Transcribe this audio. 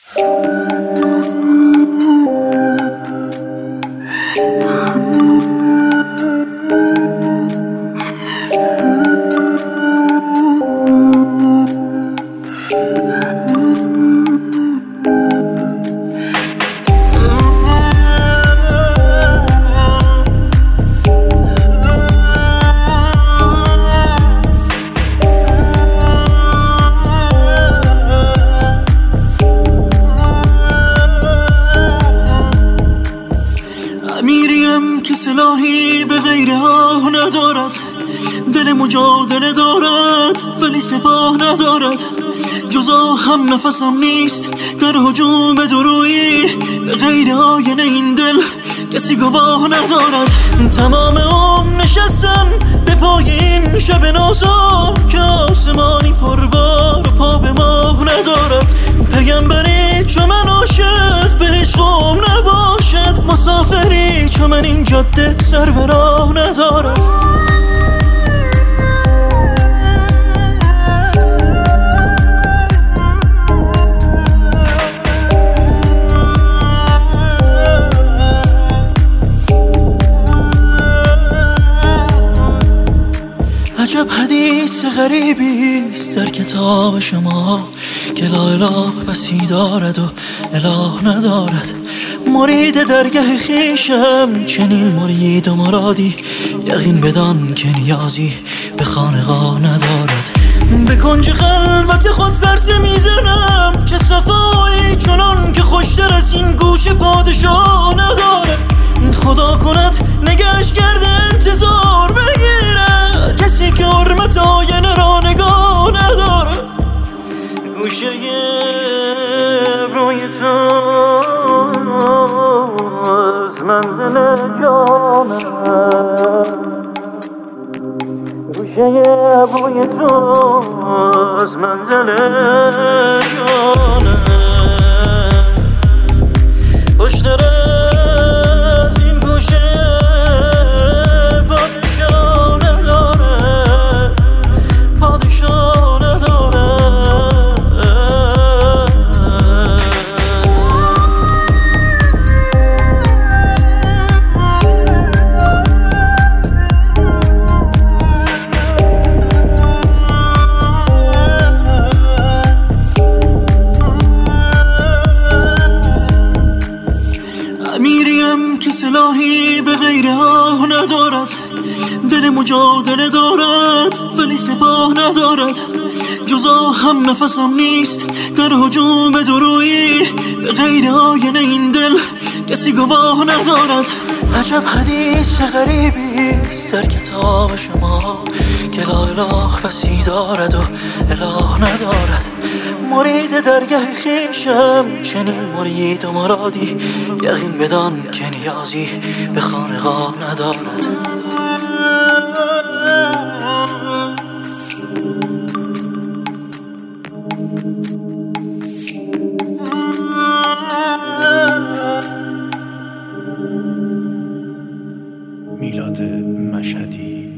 میریم که سلاحی به غیر آه ندارد، دل مجادله دارد ولی سپاه ندارد. جزا هم نفسم نیست در هجوم درویی، به غیر آینه این دل کسی گواه ندارد. تمام عمر نشستم به پای این شب نازا که آسمانی پربار و پا به ماه ندارد. پیامبری چو من عاشق به هیچ قوم نباشد، مسافری چو من این جاده سر به راه ندارد. عجب حدیث غریبی است در کتاب شما که لا اله بسی دارد و اله ندارد. مرید درگه خیشم چنین مرید و مرادی، یقین بدان که نیازی به خانقاه ندارد. به کنج خلوت خود پرسه میزنم چه صفایی چنان که خوشتر از این گوش پادشاه ندارد. خدا کند نگهش کرده انتظار بگیرد کسی که حرمت آینه را نگاه ندارد. گوشه روی تو از منزل جانم، گوشه روی تو از منزل جانم. خوشتر از این گوشه پادشاه نداره، پادشاه نداره. میریم که سلاحی به غیر آه ندارد، دل مجادله دارد ولی سپاه ندارد. جزا هم نفسم نیست در هجوم درویی، به غیر آینه این دل کسی گواه ندارد. عجب حدیث غریبی است در کتاب شما که لا اله بسی دارد و اله ندارد. مرید درگه خیشم چنین مرید و مرادی، یقین بدان که نیازی به خانقاه ندارد. میلاد مشهدی.